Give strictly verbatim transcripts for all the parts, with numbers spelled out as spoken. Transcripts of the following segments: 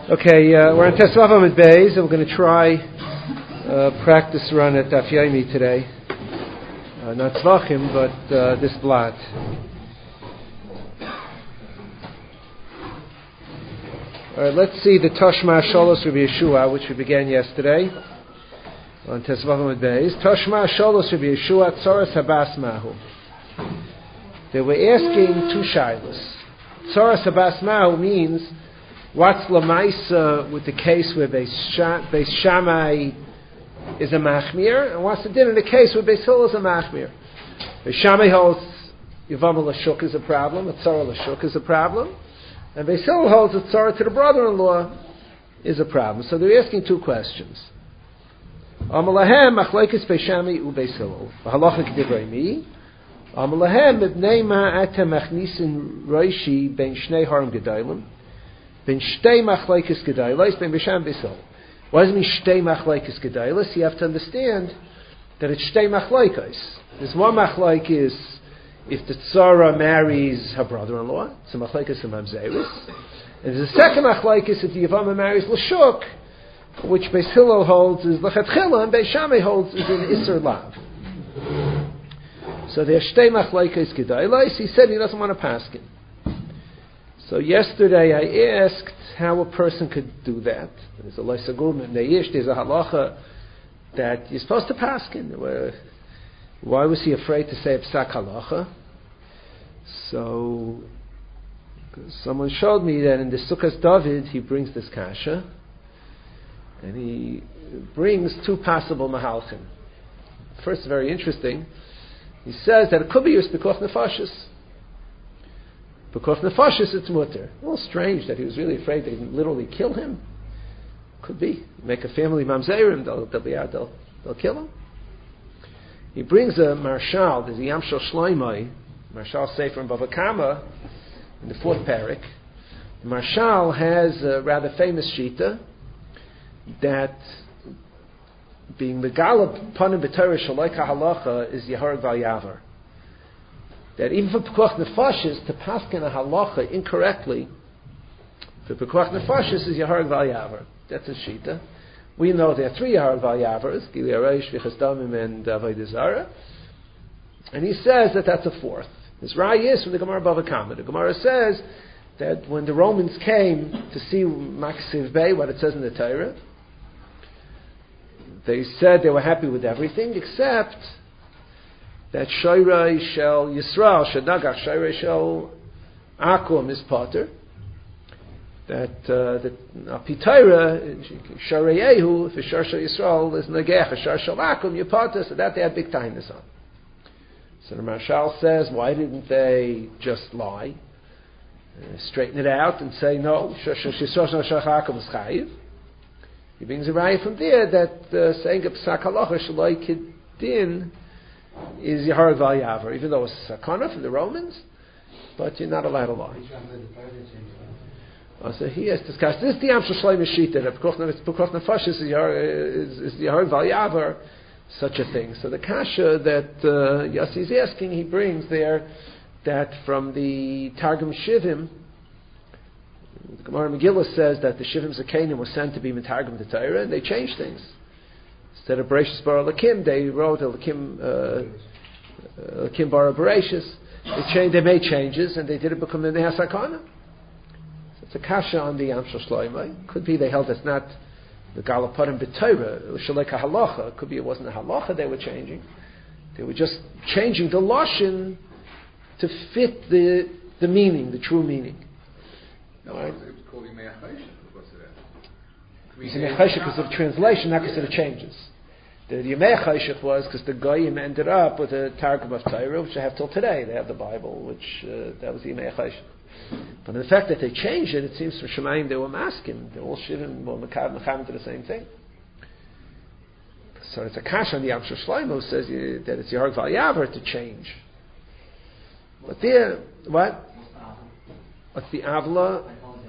Okay, uh, we're on Tesvav Amud Beis, and we're going to try uh, practice run at Daf Yomi today. Uh, not Tzvachim, but uh, this blot. All right, let's see the Toshma Sholos Rabbi Yeshua, which we began yesterday on Tesvav Amud Beis. Toshma Sholos Rabbi Yeshua Tzoras Habas Mahu. They were asking two shaylos. Tzoras Habas Mahu means, what's Lamaisa with the case where Beis Shammai is a machmir, and what's the din in the case where Beis Hillel is a machmir? Beis Shammai holds Yavam L'Shuk is a problem, a Tzara L'Shuk is a problem, and Beis Hillel holds a Tzara to the brother-in-law is a problem. So they're asking two questions. Amalahem Machlekes Beis Shammai u Beis Hillel. V'halacha k'divrei mi. Amalahem ibnei ma'atem machnisin roishi ben shnei harim gedailim. Ben shtei machlekes gedailos, ben b'sham b'sil. What does it mean shtei machlekes gedailos? You have to understand that it's shtei machlekes. There's one machlekes if the tzara marries her brother-in-law, it's a machlekes of mamzeris. And there's a second machlekes if the yavama marries l'shuk, which Beis Hillel holds is l'chatchila, and Beis Shammai holds is in iser lav. So there's shtei machlekes gedailos. He said he doesn't want to paskin. So yesterday I asked how a person could do that. There's a leisagur neish. There's a halacha that you're supposed to paskin. Why was he afraid to say psak halacha? So someone showed me that in the Sukkos David he brings this kasha, and he brings two possible mahalchim. First, very interesting. He says that it could be used b'koch nefashis. Because nefashis it's mutter. A little strange that he was really afraid they'd literally kill him. Could be. Make a family mamzerim, they'll, they'll be out, they'll, they'll kill him. He brings a marshal, there's a Yamshel Shloimei, Marshal Sefer in Bava Kama, in the fourth parak. The marshal has a rather famous shita that being Megala Panim B'Torah Shaloi Halacha is Yehareg Val Yavar. That even for Pekuach Nefashis, to paskin a halacha incorrectly, for Pekuach Nefashis is Yehareg Val Yavar. That's a shita. We know there are three Yehareg Val Yavars, Gili Areish, Vichas Damim, and Avodah Zarah. And he says that that's a fourth. His Rai is from the Gemara Bava Kama. The Gemara says that when the Romans came to see Maksiv Bey, what it says in the Torah, they said they were happy with everything except that Shoyrei Shel Yisrael, Shadagach Shoyrei Shel Akum is potter. That uh, that Apitayra Shoyrei Yehu, if Shar Shel Yisrael is Nagech, Shar Shel Akum, you potter. So that they had big tightness on. So the Marshal says, why didn't they just lie, uh, straighten it out, and say no? Shar Shel Yisrael Shel Akum is chayiv. He brings a raya from there that uh, saying a psak halacha shaloi kidin is Yehareg Val Yavar, even though it's sakana from the Romans, but you're not allowed to lie. Oh, so he has discussed this. The Amshel Shloimei Shita that Pekuach Nefashis is Yehareg Val Yavar, such a thing. So the kasha that uh, Yossi is asking, he brings there that from the Targum Shivim, the Gemara Megillah says that the Shivim Zakenim were sent to be Metargum the Torah, and they changed things. Instead of Bereshis Bara Lakim, they wrote Lakim uh, Lakim Bara Bereshis. They changed. They made changes, and they did it become the Nehas Hakana. So it's a kasha on the Yamshel Shloimei. Could be they held it's not the Galapadim B'Torah, Shalek HaHalacha. Could be it wasn't a halacha they were changing. They were just changing the lashon to fit the the meaning, the true meaning. No, right? It was called Yemei HaChoshen It's Yemei HaChoshen because of translation, not because of the changes. The Yemei HaChoshen was because the Goyim ended up with a Targum of Torah, which they have till today. They have the Bible, which uh, that was Yemei HaChoshen. But the fact that they changed it, it seems from Shemayim they were masking. They all shivim, well, Mechab, Mechab did the same thing. So it's a kash on the Amshel Shloimei says you, that it's Yehareg Val Yavar to change. But there, what? What's the Avla?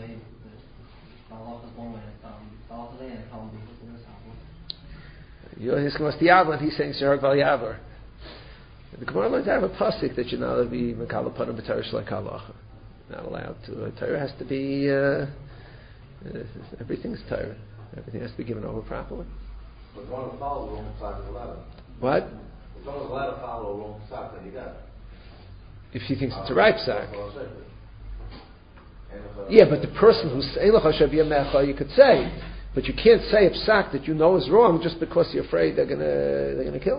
You're his what's the Avla, and he's saying Yehareg Val Yavar. The Gemara learns to have a pasuk that you're not allowed to be Mekala Panim B'Torah Shalek Halacha. Not allowed to. A Torah has to be uh, Everything's Torah. Everything has to be given over properly. But if one follow the wrong side of the ladder. What? If someone's allowed to follow the wrong side, then you got it. If he thinks it's a ripe sack. Uh, Yeah, but the person who's you could say, but you can't say a psak that you know is wrong just because you're afraid they're gonna they're gonna kill.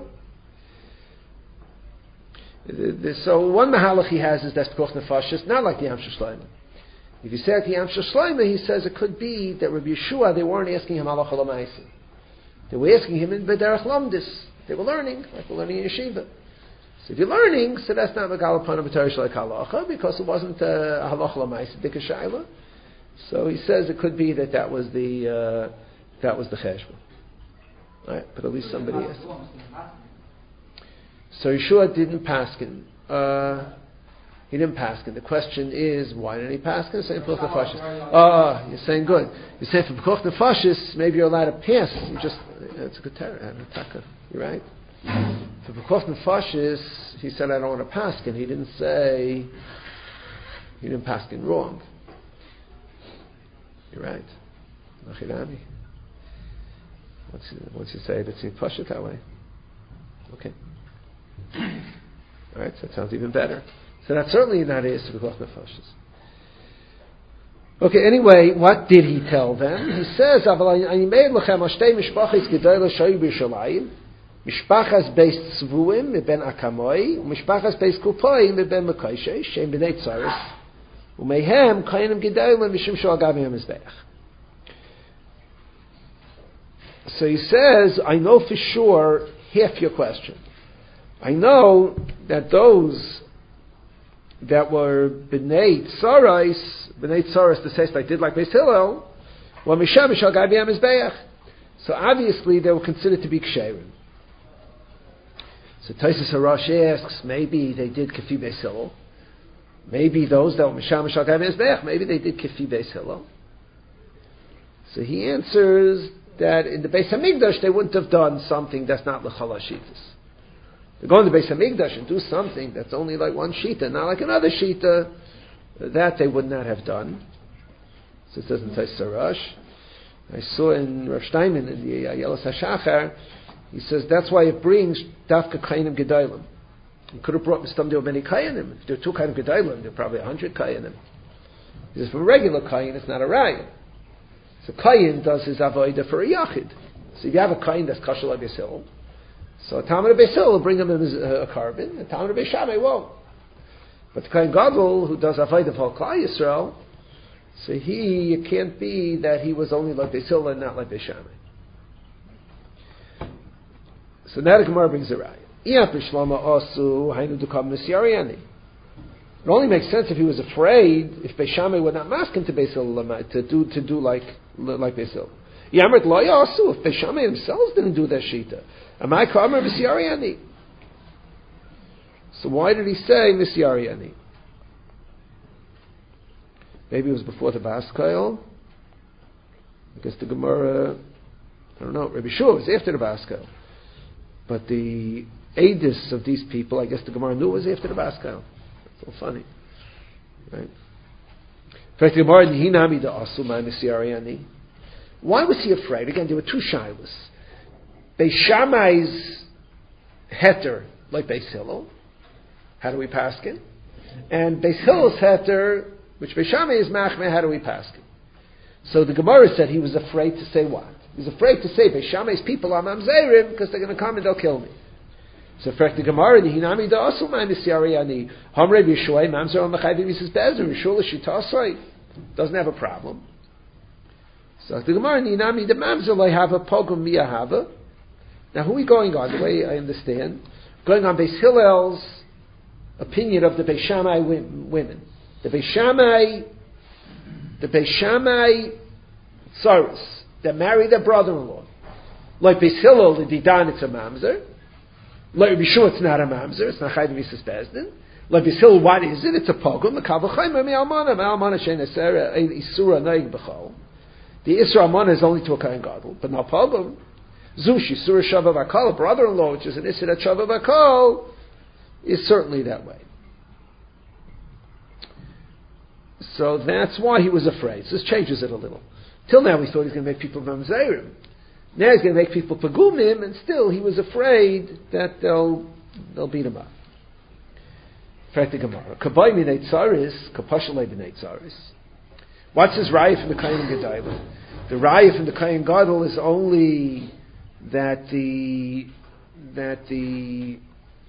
So one mahalach he has is that's pekuach nefashis, not like the Yamshel Shlomo. If you say at the Yamshel Shlomo, he says it could be that Rabbi Yeshua, they weren't asking him halacha l'maisa. They were asking him in b'derech lamdis. They were learning, like we're learning in yeshiva. So if you're learning, so that's not megal upon a b'torah like halacha, because it wasn't a halacha l'maisa dika shaila. So he says it could be that that was the uh, that was the cheshbon. Right, but at least somebody asked. So Yeshua didn't paskin. Uh, he didn't paskin. The question is, why didn't he paskin? Saying pekuach nefashis. Ah, you're saying good. You're saying for pekuach nefashis, maybe you're allowed to pass. You just it's a good terror. You're right. For pekuach nefashis, he said, I don't want to paskin. He didn't say he didn't paskin wrong. You're right. Nachirami. Once you, once you say it, it's in pashut that way. Okay. All right, so that sounds even better. So that's certainly not a yisur pekuach nefashis. Okay, anyway, what did he tell them? He says, "Aval ani meid lachem ashtei mishpachos gedolos shayu b'Yerushalayim, mishpachas beis tzvuim meben akamoi, mishpachas beis kupoim meben mekoshesh, shem b'nei tzaris, umehem kayinim gedolim mishum shal gavim mizbeach." So he says, I know for sure half your question. I know that those that were b'nei tzaris, b'nei tzaris, the says like did like Beis Hillel, were misham shal gavim mizbeach. So obviously they were considered to be ksherim. So Tosfos Harash asks, maybe they did Kefi Beis Hillel. Maybe those that were Misham Shal Gavim Mizbeach, maybe they did Kefi Beis Hillel. So he answers that in the Beis Hamikdash they wouldn't have done something that's not L'chal HaShitas. They go in the Beis Hamikdash and do something that's only like one Shita, not like another Shita, that they would not have done. So it says in Tosfos Harash. I saw in Rav Steinman in the Ayelos HaShachar, he says that's why it brings Dafka Kayanim Gedalim. He could have brought Mistam there were many Kayanim. If there are two Kayanim Gedalim, there are probably a hundred Kayanim. He says, for a regular Kayan, it's not a Raya. So Kayan does his Avodah for a Yachid. So if you have a Kayan that's Kashal Beis Hillel, so a Talmud Beis Hillel will bring him in a carbon, a Talmud Beis Shammai won't. But the Kayan Gadol, who does Avodah for Klal Yisrael, so he, it can't be that he was only like Beis Hillel and not like Beis Shammai. So now the Gemara brings a raya. It only makes sense if he was afraid, if Beis Shammai would not ask him to Beis Hillel to do to do like like Beis Hillel. Yamrit lo yasu, if Beis Shammai themselves didn't do their shita. Amai kamer b'siyariani. So why did he say misyariani? Maybe it was before the Bas Koil. I guess the Gemara, I don't know, Rabbi Shua was after the Bas Koil. But the Adis of these people, I guess the Gemara knew was after the Bas Koil. It's so funny. Right? In fact, the Gemara, Hinami da Asu ma misyariani. Why was he afraid? Again, there were two shilas. Beis Shammai's heter, like Beis Hillel. How do we paskin? And Beis Hillel's heter, which Beis Shammai is machmeh, how do we paskin? So the Gemara said he was afraid to say what? He was afraid to say Beis Shammai's people are mamzerim because they're going to come and they'll kill me. So in fact the Gemara, the Hinami da Asu ma misyariani. Hamre b'Yeshuai mamzer on mechayvim yisas bezer Yeshua l'shitasai doesn't have a problem. So the Gemara, the Hinami da mamzer lo have a pogum miyahava. Now who are we going on? The way I understand, going on Beis Hillel's opinion of the Beis Shammai women. The Beis Shammai, the Beis Shammai tzaros that marry their brother-in-law. Like Beis Hillel, the Didan, it's a mamzer. Like Rabbi Shua, it's not a mamzer. It's not chayv misas bezdin. Like Beis Hillel, what is it? It's a pogum. The kavachayim mi almana, mi almana shein esera isura noig b'chol. The isra almana is only to a kain gadol, but not pogum. Zush isura shava v'akol, a brother-in-law, which is an isra shava v'akol, is certainly that way. so that's why he was afraid. So this changes it a little. Till now, we thought he was going to make people mamzerim. Now he's going to make people pagumim, and still he was afraid that they'll they'll beat him up. Fact the Gemara. Kabay minei tzaris, kapashalei b'nei tzaris. What's his raya from the Kohen Gadol? The raya from the Kohen Gadol is only that the that the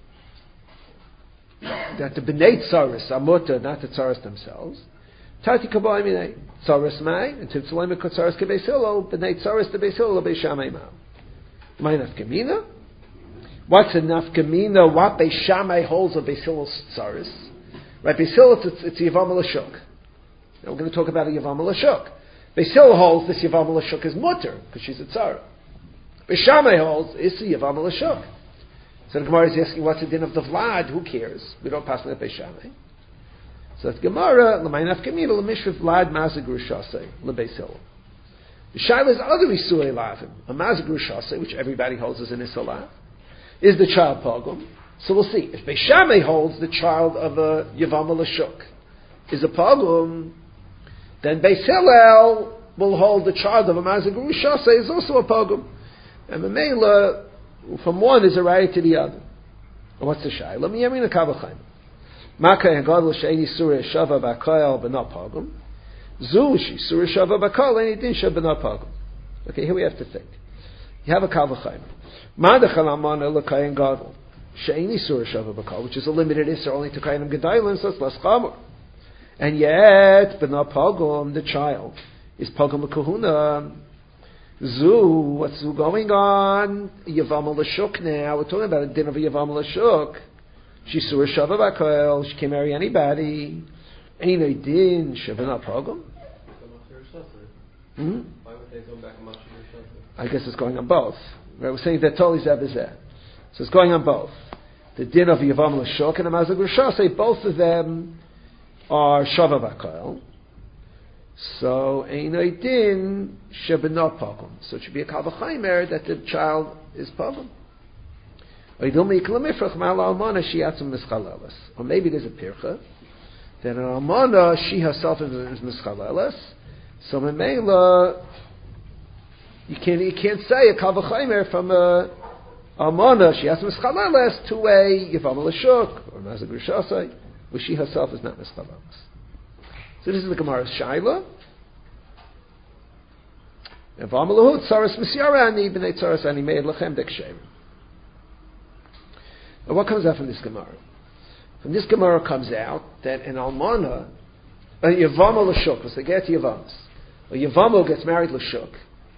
that the b'nei tzaris are mutter, not the tzaris themselves. Tati kabay minei tzaris mai, and tivtzalem kotzaris kebeis hillel, b'nei tzaris the beis hillel beis shammai ma'am. My nafkamina. What's a nafkamina? What beis shammai holds of beis hillel's tzaris? Right, beis hillel it's it's yavam l'shuk. Now we're going to talk about a yavam l'shuk. Beis hillel holds this yavam l'shuk is mutter because she's a tzara. Beis shammai holds it's a yavam l'shuk. So the Gemara is asking, what's the din of the vlad? Who cares? We don't pass on that beis shammai. So the Gemara, l'may nafkamina l'mishra vlad mazag rushasei l'beis hillel. The shaila is other isurei lavim. A mazag rushasei, which everybody holds as an isalav, is the child pogum. So we'll see. If Beis Shammai holds the child of a yavam l'shuk is a pogum, then Beis Hillel will hold the child of a mazag rushasei is also a pogum. And the Mela, from one is a raya to the other. And what's the shaila? Let me yamin a kavachayim. Makay hagadol she'eni surah shava b'koyal b'not pogum. Zushi surah shava b'koyal any din shav b'not pogum. Okay, here we have to think. You have a kavachayim. Madachal amana l'kayin gadol she'eni surah shava b'koyal, which is a limited issur only to kayinim gedaylin, so it's less chamor. And yet b'not pogum, the child is pogum l'kahuna. Zu, what's Zu going on? Yavam l'shuk now. We're talking about a din of a yavam l'shuk. She surah shava b'koyal. She can marry anybody. Ain't a din shavana pogum. Hmm? Why would they go back and match I guess it's going on both. Right? We're saying that totally zeb is there. So it's going on both. The din of yavam l'shuk and a mazag rishah say both of them are shava b'koyal. So ain't a din shabana pogum. So it should be a kavachaymer that the child is pogum. Or maybe there's a pircha that an almana, she herself is, is mischaleles. So memela, you can't you can't say a kavachaymer from a almana, she has mischaleles to a yavam l'shuk or mazag rishasai, where she herself is not mischaleles. So this is the Gemara's shaila. And v'amalahu tzaras misyara ani b'nei tzaras ani meid lechem dekshem. Now what comes out from this Gemara? From this Gemara comes out that an almana, a yavama l'shuk, because they get to yavamas, a yavama gets married l'shuk,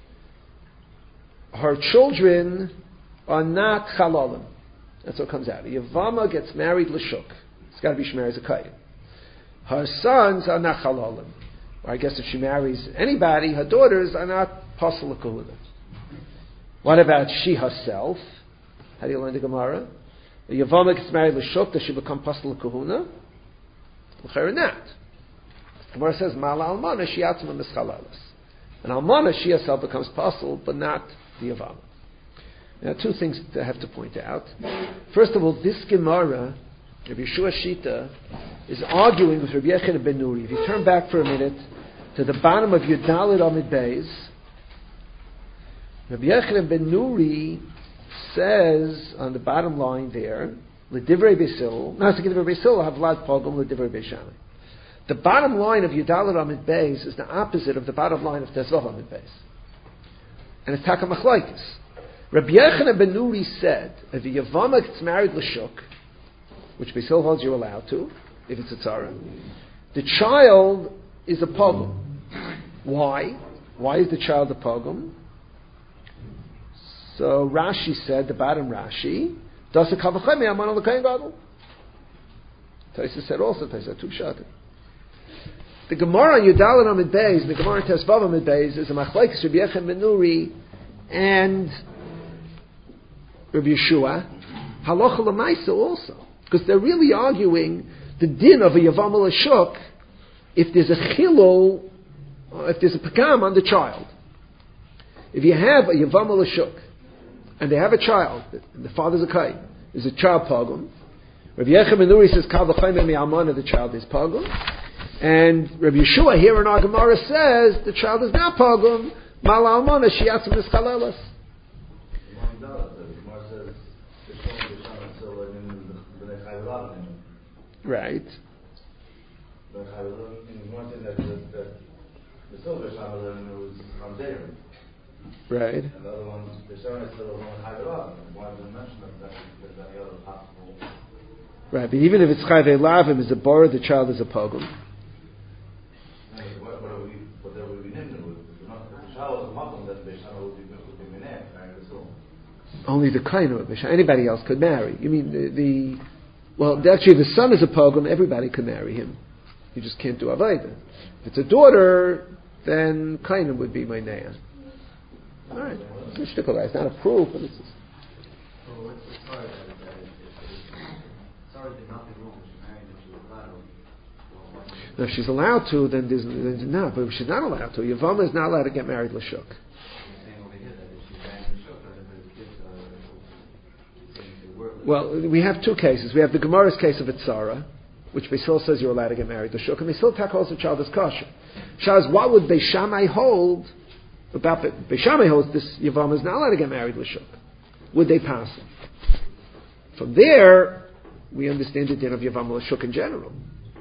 her children are not chalalim. That's what comes out. A yavama gets married l'shuk. It's got to be she marries a kayin. Her sons are not chalalim. Or I guess if she marries anybody, her daughters are not pasal l'kuhuna. What about she herself? How do you learn the Gemara? The Yavama gets married l'shuk, does she become pasal l'kuhuna? L'chayr not. The Gemara says, Ma'ala almana she atzma mischalalis. And almana she herself becomes pasal, but not the Yavama. Now, two things I have to point out. First of all, this Gemara, Rabbi Yeshua Shita, is arguing with Rabbi Yochanan ben Nuri. If you turn back for a minute to the bottom of Yudalid Amid Beis, Rabbi Yochanan ben Nuri says on the bottom line there, L'divrei Beis Hillel, not to give Beis Hillel, have Vlad Pogum, L'divrei Beis Shammai. The bottom line of Yudalid Amid Beis is the opposite of the bottom line of Tezvav Amid Beis. And it's Taka Machlaikis. Rabbi Yochanan ben Nuri said, if a Yavama gets married l'shuk, which Beis Hillel holds you're allowed to, if it's a tzara, the child is a pogum. Why? Why is the child a pogum? So Rashi said, the bottom Rashi, does a kavachayme aman on the kain gadol. Taisa said also, Taisa tu shatim. The Gemara on Yudalad Amid Beis, the Gemara on Tesvav Amid Beis, is a machlekes Rabbi Yochanan ben Nuri and Rabbi Yeshua, halacha l'maisa also. Because they're really arguing the din of a yavam l'shuk if there's a chilul, if there's a pekam on the child. If you have a yavam l'shuk and they have a child, and the father's a kai, there's a child pogum. Rabbi Yochanan ben Nuri says kal v'chayim mi'almana, the child is pogum. And Rabbi Yeshua here in our Gemara says the child is not pogum. Mal almana shiatzim mischalelas. Right. Right. And the other one, the Shemon is still the one high love. One didn't mention that there's any other possible. Right, but even if it's chayvei lavim is a bar, the child is a pogum. What what we what there would be nimnu with the child is a muslim that the Shemon would be would be mineh, right? Only the kainu of Bisham. Anybody else could marry. You mean the, the well, actually, the son is a pogum. Everybody could marry him. You just can't do avodah. If it's a daughter, then kainu would be my naya. All right, it's a shtickle. It's not a proof, but it's. Just... Well, what's the story that it's sorry did nothing wrong. She married and she was allowed to. Now, if she's allowed to, then there's, then no. But if she's not allowed to, Yavama is not allowed to get married l'shuk. Well, we have two cases. We have the Gemara's case of Itzara, which Beisil says you're allowed to get married l'shuk, and Beisil tak holds the child as kosher. Shaz, what would Beis Shammai hold about Beis Shammai holds this Yavama is not allowed to get married l'shuk? Would they pass him? From there, we understand the din of Yavama l'shuk in general.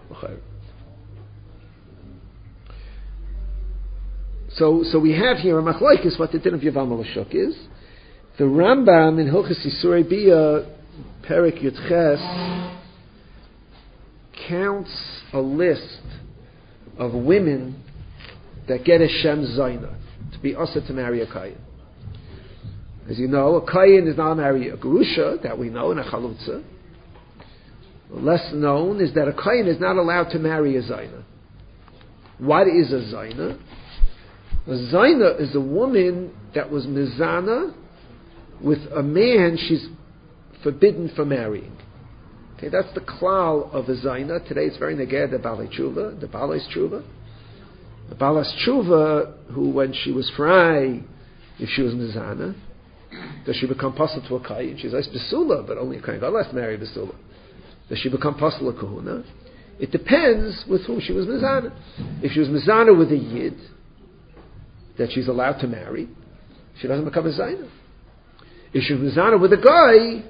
So, so we have here a machlokes what the din of Yavama l'shuk is. The Rambam in Hilchos Yisurei Bia, Perek Yudches, counts a list of women that get a Shem Zaina, to be usher to marry a Kayin. As you know, a Kayin is not marry a Gerusha, that we know, and a Chalutza. Less known is that a Kayin is not allowed to marry a Zaina. What is a Zaina? A Zaina is a woman that was Mizana with a man she's forbidden from marrying. Okay, that's the klal of a Zaina. Today it's very neged the Balei Tshuva, the Balei Tshuva. The Balei Tshuva, who when she was fry, if she was Mizana, does she become pasul to a Kayin? She's like Besula, but only a Kayin. God lets marry Besula. Does she become pasul a Kahuna? It depends with whom she was Mizana. If she was Mizana with a Yid, that she's allowed to marry, she doesn't become a Zaina. If she's Mizana with a guy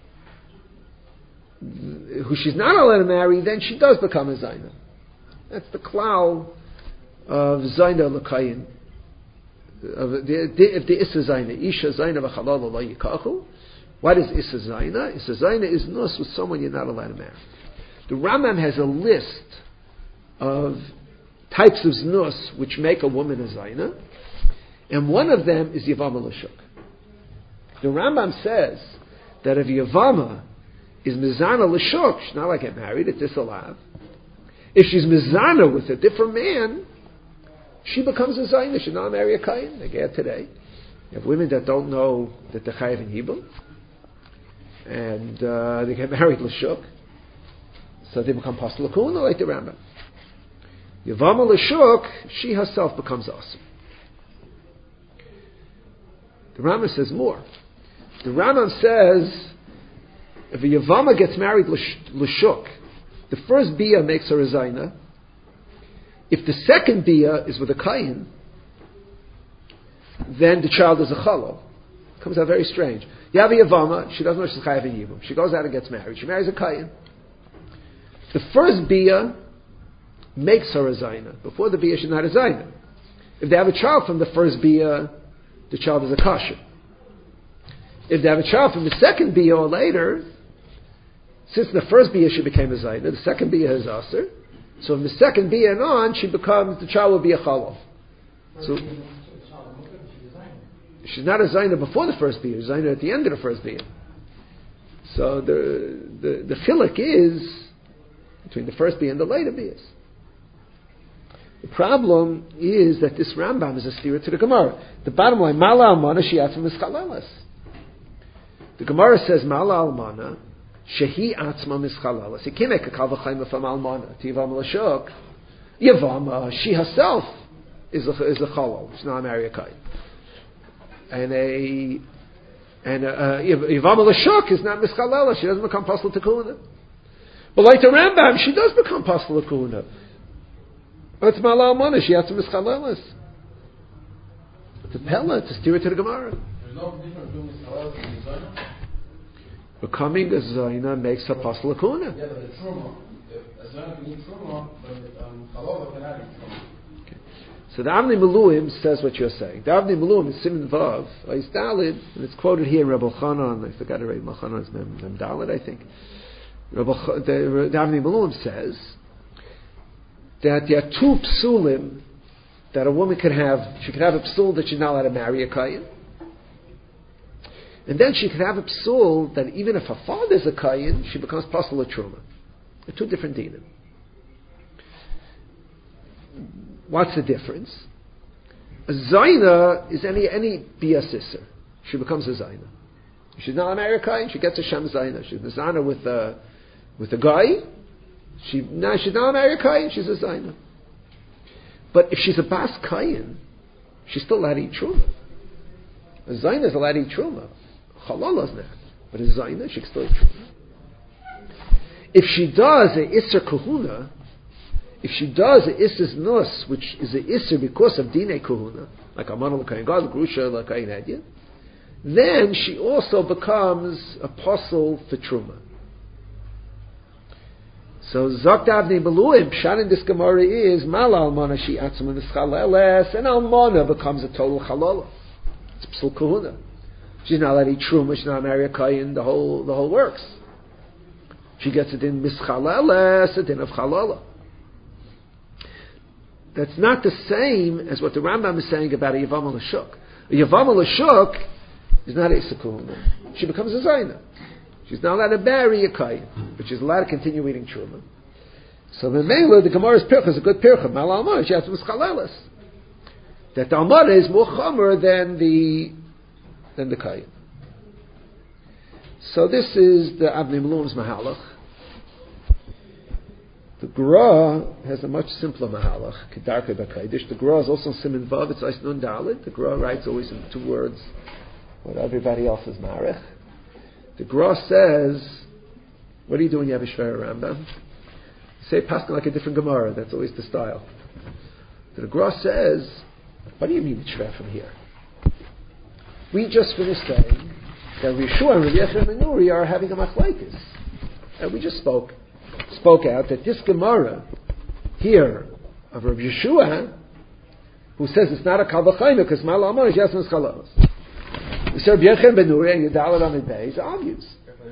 who she's not allowed to marry, then she does become a Zaina. That's the klal of Zaina l'kayin. If the Issa Zaina, Isha Zaina v'chalal lo yikachu. What is Issa Zaina? Issa Zaina is nus with someone you're not allowed to marry. The Rambam has a list of types of nus which make a woman a Zaina, and one of them is Yavama l'shuk. The Rambam says that if Yavama is Mizana l'shuk, she's not like get married, it's disallowed. If she's Mizana with a different man, she becomes a Zaina, she's not marry a Kayin. They get today. You have women that don't know that they're Chayiv in Yibum, and uh, they get married l'shuk, so they become Pasal L'Kuna like the Rambam. Yavama l'shuk, she herself becomes awesome. The Rambam says more. The Rambam says, if a Yavama gets married l'shuk, the first bia makes her a Zaina. If the second bia is with a Kayin, then the child is a Chalal. Comes out very strange. You have a Yavama, she doesn't know she's Chayav in Yibum. She goes out and gets married. She marries a Kayin. The first bia makes her a Zaina. Before the bia, she's not a Zaina. If they have a child from the first bia, the child is a Kasha. If they have a child from the second bia or later, since the first bia she became a Zaina, the second bia is Aser. So from the second bia and on, she becomes, the child will be a Chalal. So she's not a Zaina before the first bia, she's a Zaina at the end of the first bia. So the the, the chiluk is between the first bia and the later bias. The problem is that this Rambam is a steer to the Gemara. The bottom line, Mala Almana Shiatzim Mischalalas. The Gemara says Mala Almana Shehi Atzma Mischalalas. You can't make a Kalvachayma from Almana to Yavam L'Shuk. Yavama, she herself is a, is a Chalal. She's not a Mariakai. And a and a, Yavam L'Shuk is not Mischalalas. She doesn't become Pasal Tekuna. But like the Rambam, she does become Pasal Tekuna. It's Mala Almana, she has to mischalelas. To Pella, to steer it to the Gemara. There's no difference between Mischalelas and Zayna? Becoming a Zayna makes a Pasal Akuna. Yeah, but the Truma, a Zayna can eat Truma, but um, Halava cannot eat Truma. So the Avnei Miluim says what you're saying. The Avnei Miluim is Siman Vav, Ois Dalid, and it's quoted here in Rebbe Chanan. I forgot to read Rebbe Chanan's Mem, Mem Dalid, I think. Rebbe, the, the Avnei Miluim says that there are two psulim that a woman could have. She could have a psul that she's not allowed to marry a Kayin. And then she could have a psul that even if her father's a Kayin, she becomes Pasal Truma. They're two different dinim. What's the difference? A Zaina is any any Bia Sisser. She becomes a Zaina. She's not American, she gets a Shem Zaina. She's a Zaina with a, with a guy. She, now she's not American, she's a Zaina. But if she's a Bas Kayin, she's still allowed to eat Truma. A Zaina is allowed to eat Truma. Halal is not. But a Zaina, she can still eat Truma. If she does a Isser Kahuna, if she does a Isser Nus, which is a Isser because of Dine Kahuna, like Aman al-Kayin God, Grusha al-Kayin Edya, then she also becomes a apostle for Truma. So Zakt Avnei Miluim, Pshat in this Gemara is, Mal Almana she atzum v'schaleles, and Almana becomes a total Chalala. It's Psul Kahuna. She's not allowed to eat Truma, she's not marry a Kayin, the whole, the whole works. She gets it in Mischaleles, a din of Chalala. That's not the same as what the Rambam is saying about a Yavam al-Shuk. A Yavam al-Shuk is not a Isakuna. She becomes a Zaina. She's not allowed to marry a Kayin, but she's allowed to continue eating Truma. So the Mela, the Gemara's Pircha is a good Pircha. Mal Almana, she has to Mischaleles. That the Almana is more Chomer than the, than the Kayin. So this is the Avnei Miluim's Mahalach. The Gra has a much simpler Mahalach, Kedarke B'Kaidish. The Gra is also Siman Vav, it's Eis Nun Dalet. The Gra writes always in two words what everybody else is Marech. The Gra says, what do you do when you have a Shver Rambam? You say Paskin like a different Gemara, that's always the style. The Gra says, what do you mean it's Shver from here? We just finished saying that Yeshua and Rabbi Yechon and Nuri are having a machlekes. And we just spoke. spoke out that this Gemara here of Rabbi Yeshua, who says it's not a Kal V'Chaim because Mal Amar is Yasmin Chalalos. We said Rabbi Yechon ben Nuri and Yedalet on the day is obvious.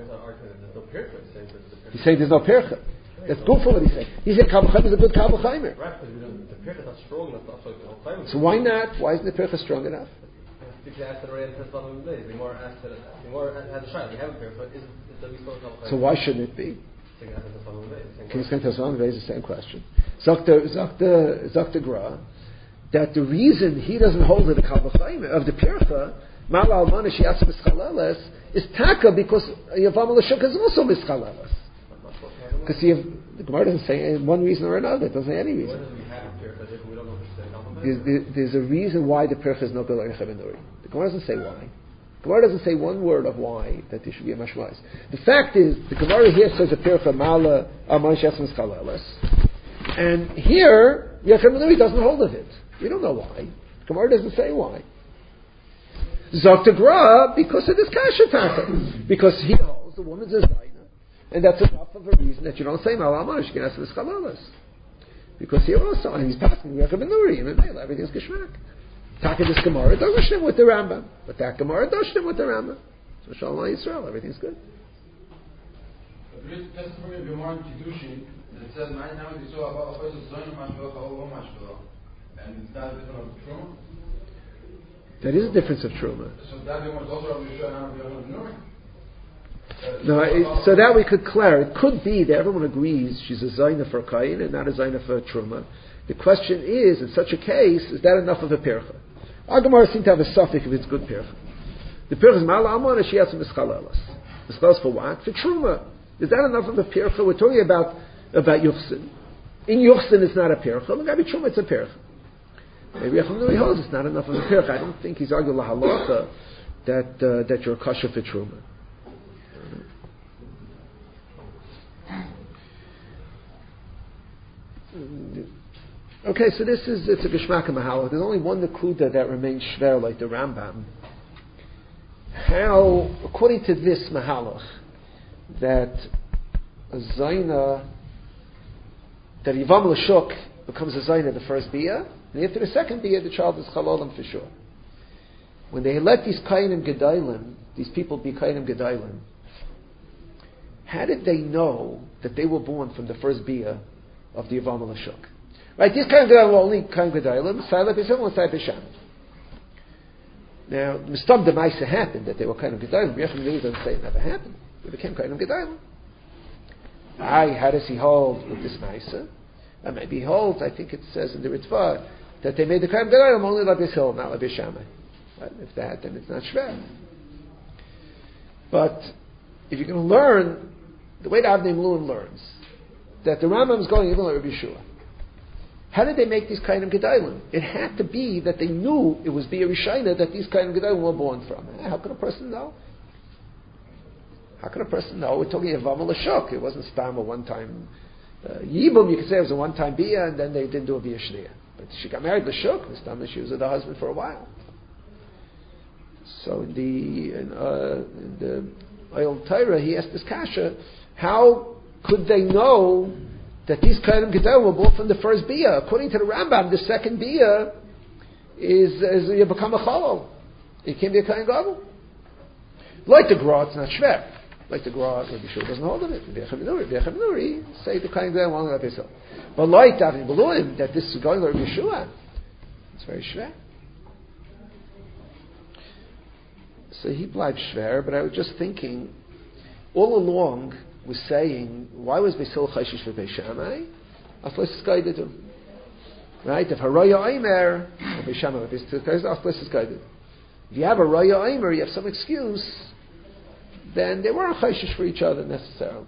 He's saying there's no Pircha. That's good for what he's saying. He said Kal V'Chaim is a good Kal V'Chaimer. Right, because the Pircha is not strong enough to also Kal V'Chaim. So why not? Why isn't the Pircha strong enough? People asked that already in Test Bottom of the Days. The more asked that the more had a shot. We have a Pircha. Is that we still Kal V'Chaim? So why shouldn't it be? Can you explain to us on the same question? Zakta Zakta Gra, that the reason he doesn't hold to the Kal V'Chaim of the Pircha, Mal Almana Shiatz Mischaleles, is Taka because Yavam al-Shuk is also Mischaleles. Because the Gemara doesn't say one reason or another. It doesn't say any reason. There's, there's a reason why the Pircha is not good like Yechon ben Nuri. The Gemara doesn't say why. The Gemara doesn't say one word of why that there should be a mashmais. The fact is, the Gemara here says a Pircha Mala Alman Shiatz Mischaleles, and here Yechon ben Nuri doesn't hold of it. We don't know why. The Gemara doesn't say why. Zokta Gra because of this kasha taka, because he holds the woman's a zaina, and that's enough of a reason that you don't say Mal Alman Shiatz Mischaleles. Because here also, and he's passing Yechon ben Nuri, and in everything's geschmack. Taka this Gemara doesn't shim with the Rambam, but that Gemara does shim with the Rambam. So Shalom Yisrael, everything's good. There is testimony of Gemara in Kiddushin that says nine times you saw about a person zoning mashvah, chalol mashvah, and it's not a difference of truma. That is a difference of truma. So that Gemara is also Rabbi Yeshua and Rabbi Yechon ben Nuri. No, it, so that we could clear. It could be that everyone agrees she's a zayna for kayin and not a zayna for truma. The question is, in such a case, is that enough of a pircha? Our Gemara seems to have a suffix if it's good pircha. The pircha is Mal Almana, she has some mischalelas. Mischalelas for what? For truma. Is that enough of a pircha? We're talking about about yuchsin. In yuchsin, it's not a pircha. Look, maybe truma, it's a pircha. Maybe Yechon ben Nuri holds it's not enough of a pircha. I don't think he's arguing lahalacha that uh, that you're kosher for truma. Okay, so this is, it's a Geshmak Mahalach. There's only one Nakuda that remains Shver, like the Rambam. How, according to this Mahalach, that a Zaina, that Yivam L'Shuk becomes a Zaina the first Biyah, and after the second Biyah, the child is Chalolim for sure. When they let these Kainim Gedailim, these people be Kainim Gedailim, how did they know that they were born from the first Biyah of the Yivam L'Shuk? Right, these Kainim Gedailim were only Kainim Gedailim, Sailab Yisrael and Sailab Yisham. Now, Mistam de Maisa happened that they were Kainim Gedailim. Yechim Levi doesn't say it never happened. They became Kainim Gedailim. Aye, how does he hold with this Maisa? And maybe he holds, I think it says in the Ritva, that they made the Kainim Gedailim only like this hill, not like this Shammai. Right? If that, then it's not Shver. But if you're going to learn, the way the Avnei Miluim learns, that the Rambam is going even like Rabbi Yeshua. How did they make these Kainim Gedailim? It had to be that they knew it was Bia Rishayna that these Kainim Gedailim were born from. How could a person know? How could a person know? We're talking about L'Shuk. It wasn't Stam a one-time uh, Yibum. You could say it was a one-time Bia, and then they didn't do a Bia Shneya. But she got married L'Shuk. Stam she was with her husband for a while. So in the in, uh, in the Oyel Torah, he asked this kasha: how could they know that these Kainim Gedailim were born from the first Bia? According to the Rambam, the second Bia is, is you become a Chalal. You can't be a Kain Gadol. Like the Gra, it's not Shver. Like the Gra, Rabbi Shua doesn't hold of it. Rabbi Yechim Nuri say the Kain Gedailim won't let himself. But like Avnei Miluim, that this is going to Rabbi Shua, it's very Shver. So he bleibt Shver, but I was just thinking, all along, was saying, why was Beis Hillel Chayshish for Beis Shammai? Aflis is guided him. Right? If Haraya Aimer, Beis Shammai, Aflis is guided. If you have a Raya Aimer, you have some excuse, then they weren't Chayshish for each other necessarily.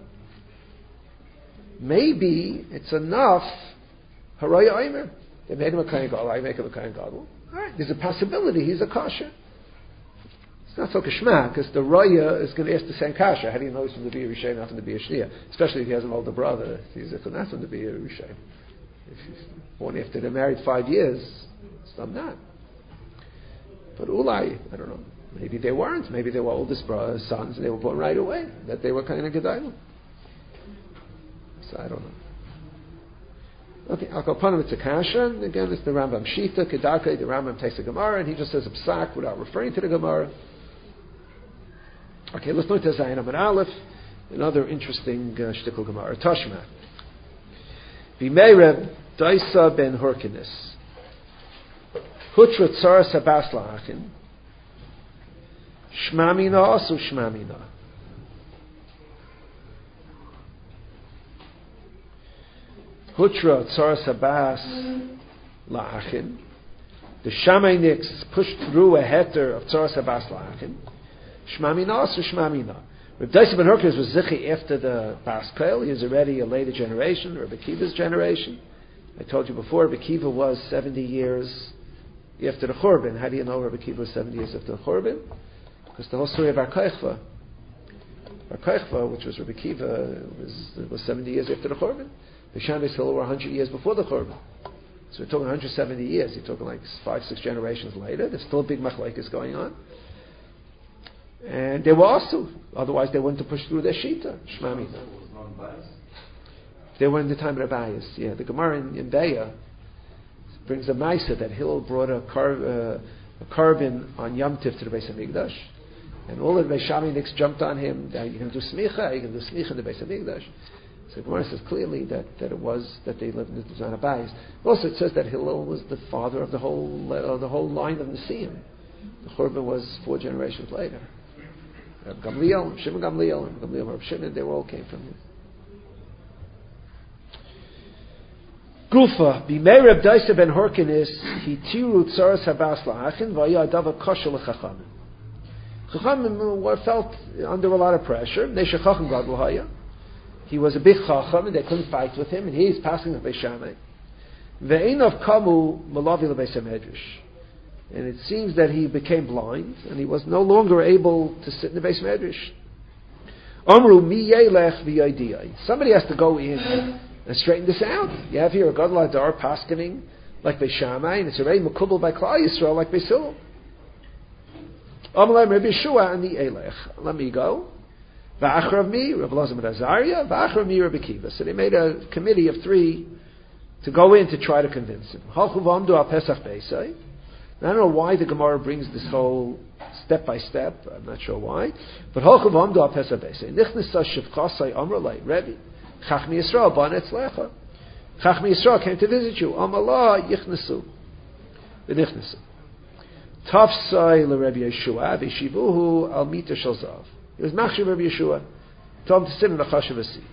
Maybe it's enough Haraya Aimer. They made him a Kain Gadol, I make him a Kain Gadol. Alright, there's a possibility he's a Kasha. It's not so kashma, because the Raya is going to ask the same kasha. How do you know he's from the Bia Rishayim, not from the Bia Shneya? Especially if he has an older brother. He's not from the Bia Rishayim. If he's born after they're married five years, some not. But Ulai, I don't know. Maybe they weren't. Maybe they were oldest brothers, sons, and they were born right away. That they were kind of Gedailim. So I don't know. Okay, I'll go upon him. It's a kasha. And again, it's the Rambam Shita, Kedaka. The Rambam takes a Gemara, and he just says a psak without referring to the Gemara. Okay, let's look at Zayin Amud Aleph. Another interesting uh, shtickle Gemara. Tashma. B'meireb Daisa ben Horkinis. Hutra Tzara Sabas La'achin. Shmamina asu Shmamina. Hutra Tzara Sabas La'achin. The Shammai Nix pushed through a heter of Tzara Sabas La'achin. Shmamina or Shmamina. Rabbi Daisa ben Horkinis was zichi after the Bas Koil. He was already a later generation, Rabbi Kiva's generation. I told you before, Rabbi Kiva was seventy years after the Churban. How do you know Rabbi Kiva was seventy years after the Churban? Because the whole story of Bar Kochva, Bar Kochva, which was Rabbi Kiva, was, was seventy years after the Churban. The Beis Hillel were one hundred years before the Churban. So we're talking one hundred seventy years. You're talking like five, six generations later. There's still a big machlokes going on. And they were also, otherwise they wouldn't have pushed through their shita. Shmamina. They were in the time of the Abayas. Yeah, the Gemara in, in Beya brings a Maisa that Hillel brought a, car, uh, a carbon on Yom Tiv to the Beis Hamikdash, and all of the Beis Shaminiks jumped on him. Are you going to do smicha? You can do smicha in the Beis Hamikdash. So the Gemara says clearly that, that it was that they lived in the time of Abayas. Also, it says that Hillel was the father of the whole uh, the whole line of Nesiim. The Churban was four generations later. Reb Gamliel, Shimon Gamliel, and Gamliel Reb Shimon, they all came from him. Gufa, b'mei Reb Daisa ben Horkinis, hitiru tzaras habas la'achin, v'aya adava kosher l'chachamim. Chachamim felt under a lot of pressure. Neshe chacham gadol haya. He was a big chacham, and they couldn't fight with him, and he's passing the Beis Shammai. Ve'einav kamu malavi l'beis hamedrash. And it seems that he became blind, and he was no longer able to sit in the Beis Medrash. Amru mi yelech v'yodiyai. Somebody has to go in and straighten this out. You have here a Gadol Hadar paskening like Beis Shammai, and it's already makubal by Klal Yisrael like Beis Hillel. Amalei Rabbi Yeshua and the Elech. Let me go. V'achrav mi, Rabbi Elazar ben Azariah, v'achrav mi, Rabbi Kiva. So they made a committee of three to go in to try to convince him. Halchu v'amdu al Pesach Beisai. I don't know why the Gemara brings this whole step by step. I'm not sure why. But Halchu v'amdu al Pesach Beisai. Nichnesa shivchasai amralei, Rebbe. Chachmi Yisrael banetz lecha. Chachmi Yisrael came to visit you. Amalah yichnesu. V'nichnesu. Tafsai l'Rebbe Yeshua v'shivuhu al mita shel zav. He was machshav Rabbi Yeshua. Told him to sit in the chashuv seat.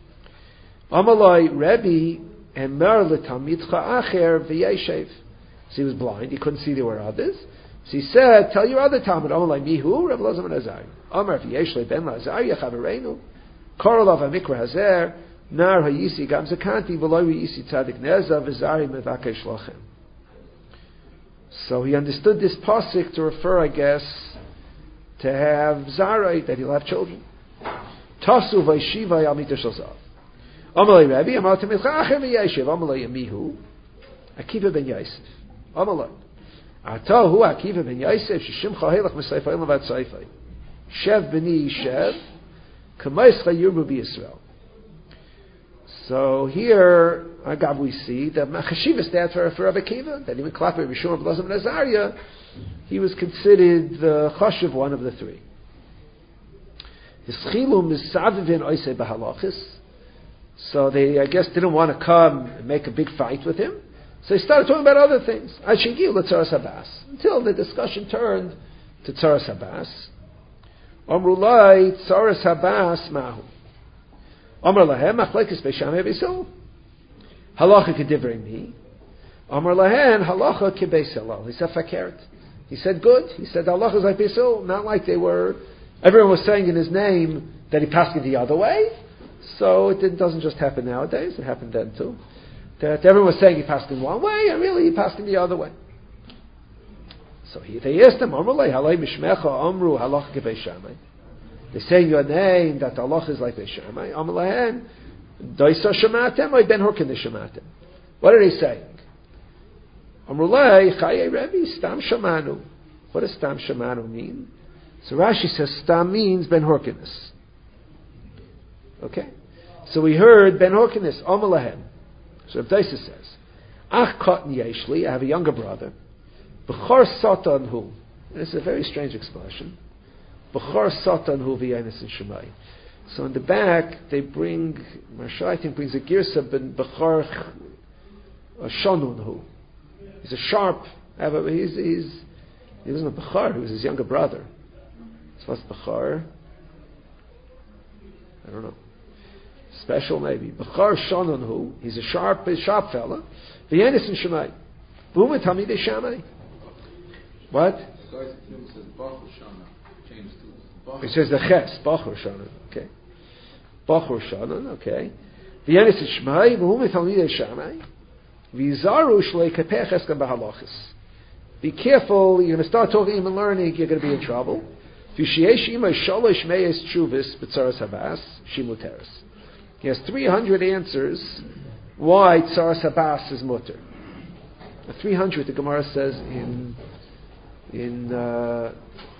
Amalai Rebbe emer l'talmidcha acher v'yeshev. So he was blind. He couldn't see there were others. So he said, "Tell your other talmid." Amalai mihu Rabbi Elazar ben Azariah. Amar v'yeshlei ben Azariah chavereinu. Korolav amikra hazer nar hayisi gam zakanti v'lo hayisi tzadik neza v'zari mevakesh lachem. So he understood this pasuk to refer, I guess, to have zarai, that he'll have children. Tasu v'yishivay al mita shel zav. Amalei Rabbi, Amal Tamilcha Acher v'yeshev. Amalei Amihu, Akiva ben Yosef. Amalei Atahu Akiva ben Yosef sheshimcha helach m'seifay levad seifay. Shev b'ni Shev k'maischa yirbu b'Yisrael. So here, Agav, we see that Chashiva stands for, for Rabbi Akiva, that even Klapper, Rishon, Rabbi Elazar ben Azariah, he was considered the chashuv one of the three. His chilum is savivin oisei b'halachis. So they, I guess, didn't want to come and make a big fight with him. So they started talking about other things. Ashigiu l'tzaras habas, until the discussion turned to tzaras habas. Amrulai tzaras habas mahu. Amar lahem machlekes Beis Shammai Beis Hillel. Halacha kedivrei mi. Amar lahem halacha kebeis Hillel. He said fakert. He said good. He said halacha is like Beis Hillel, not like they were. Everyone was saying in his name that he passed it the other way. So it doesn't just happen nowadays. It happened then too. That everyone was saying he passed in one way, and really he passed in the other way. So he, they asked him, Amar lei halei mishmecha amru halacha kebeis Shammai. They say in your name that halacha is like Beis Shammai. Amar lahem doisa shematem or ben horkin shematem. What are they saying? Amar lei chaye Rebbe stam shamanu. What does stam shamanu mean? So Rashi says stam means ben horkinis. Okay, so we heard ben horkinis Amar lahem. So Rav Daisa says, Ach katan yeshli, I have a younger brother. B'chor satan hu. This is a very strange expression. B'chor satan hu v'yenis in Shemai. So in the back they bring, Marsha I think brings a girsa ben b'chor shanun hu. He's a sharp. He's he's he wasn't a b'chor. He was his younger brother. So what's b'chor? I don't know. Special maybe. B'char Shanon hu. He's a sharp, a sharp fella. V'yenis in Shemai. V'umet Hamidei Shammai. What? It says Bachur Shana. Change to It says the Ches. Bachur Shanon. Okay. Bachur Shanon. Okay. V'yenis in Shemai. V'umet Hamidei Shammai. V'yizaru shlei kepech eskan b'halachis. Be careful. You're going to start talking and learning. You're going to be in trouble. V'shiyesh imay shalosh meyes tshuvis b'tzaras habas shimuteres. He has three hundred answers why Tzaras Habas is mutter. three hundred, the Gemara says in in, uh,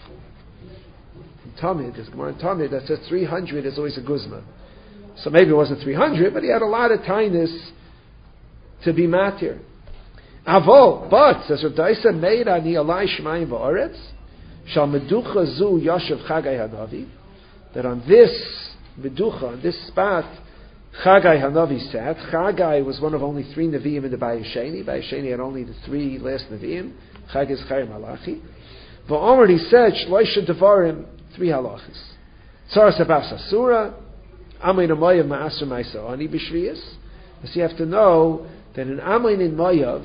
in Talmud, there's Gemara in Talmud that says three hundred is always a guzma. So maybe it wasn't three hundred, but he had a lot of tinus to be matir. Avol, but, says Rav Daisa, made ani alai shmayim va'aretz, shal meducha zu yashav Chagai Hanavi, that on this meducha, on this spot, Chagai Hanavi sat. Chagai was one of only three Nevi'im in the Bayesheni. Bayesheni had only the three last Nevi'im. Chagai is Chayim Malachi. V'omer, he said, Shloisha Devarim, three halachas. Tzaras Habas Asura, Amein Amayav Ma'asur Ma'isa Ani B'Shviyas. So you have to know that in Amein in Mayav,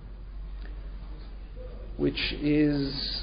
which is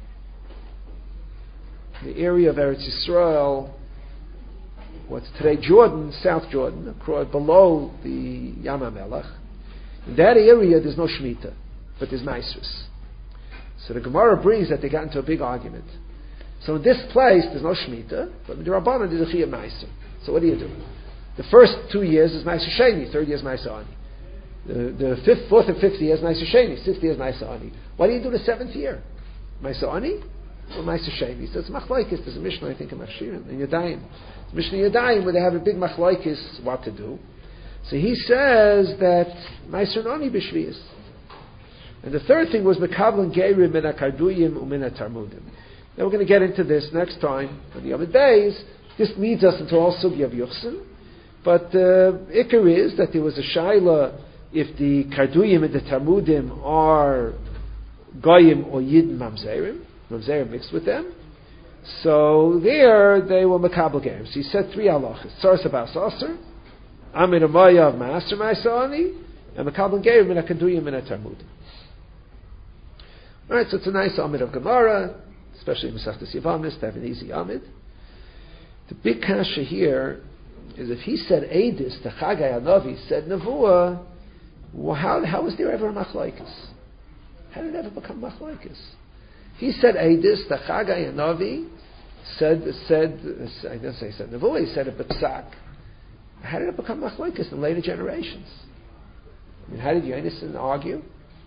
the area of Eretz Yisrael, what's today Jordan, South Jordan, across, below the Yam HaMelech. In that area, there's no Shemitah, but there's Maasros. So the Gemara brings that they got into a big argument. So in this place, there's no Shemitah, but in the Rabbanan, there's a Chiyah Maaser. So what do you do? The first two years is Ma'aser Sheni, third year is Ma'aser Ani. The, the fifth, fourth and fifth year is Ma'aser Sheni, sixth year is Ma'aser Ani. Why do you do the seventh year? Ma'aser Ani or Ma'aser Sheni? So it's Machlaikis. There's a Mishnah, I think, in Machshirin, in Yadayim. It's Mishnah Yadayim where they have a big Machlaikis what to do. So he says that Ma'aser Ani b'Shviyas. And the third thing was Mekablan Geirim min HaKarduyim u'min HaTarmudim. Now we're going to get into this next time on the other days. This leads us into all Sugya of Yuchsin. But uh, Iker is that there was a Shaila if the Karduyim and the Talmudim are Goyim or Yidin Mamzerim, Mamzerim mixed with them. So there they were Makabel Gerim. So he said three halachas. Tzaras Abbas Aser, Amir Amaya of Maaser Ma'asani, and Makabel Gerim and a Karduyim and a Talmudim. Alright, so it's a nice Amid of Gemara, especially in Masechtas Yavamis, to have an easy Amid. The big kasha here is if he said Eidis to Chagai Hanavi, said Nevuah, well, how, how was there ever a Machlaikas? How did it ever become Machlaikas? He said Eidis to Chagai Hanavi, said, said, I didn't say said Nevuah, he said it B'Psak. How did it become Machlaikas in later generations? I mean, how did Yonason argue?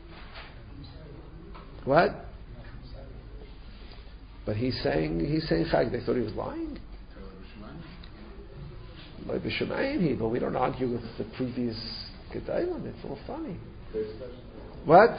What? But he's saying, he's saying Chag, they thought he was lying? But we don't argue with the previous Gedailim. It's all funny. What?